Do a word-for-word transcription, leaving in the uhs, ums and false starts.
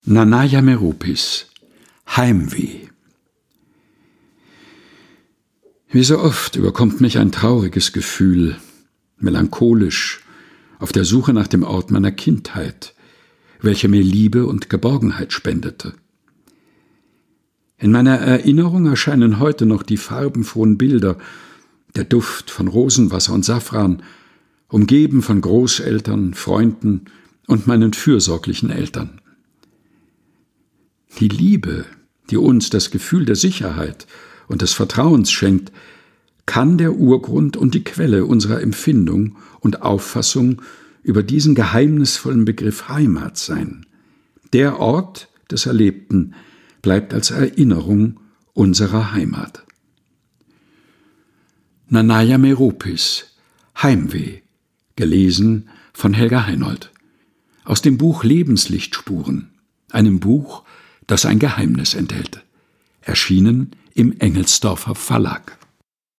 Nanaja Meropis Heimweh. Wie so oft überkommt mich ein trauriges Gefühl, melancholisch, auf der Suche nach dem Ort meiner Kindheit, welcher mir Liebe und Geborgenheit spendete. In meiner Erinnerung erscheinen heute noch die farbenfrohen Bilder, der Duft von Rosenwasser und Safran, umgeben von Großeltern, Freunden und meinen fürsorglichen Eltern. Die Liebe, die uns das Gefühl der Sicherheit und des Vertrauens schenkt, kann der Urgrund und die Quelle unserer Empfindung und Auffassung über diesen geheimnisvollen Begriff Heimat sein. Der Ort des Erlebten bleibt als Erinnerung unserer Heimat. Nanaja Meropis Heimweh, gelesen von Helga Heinold. Aus dem Buch Lebenslichtspuren, einem Buch, das ein Geheimnis enthält. Erschienen im Engelsdorfer Verlag.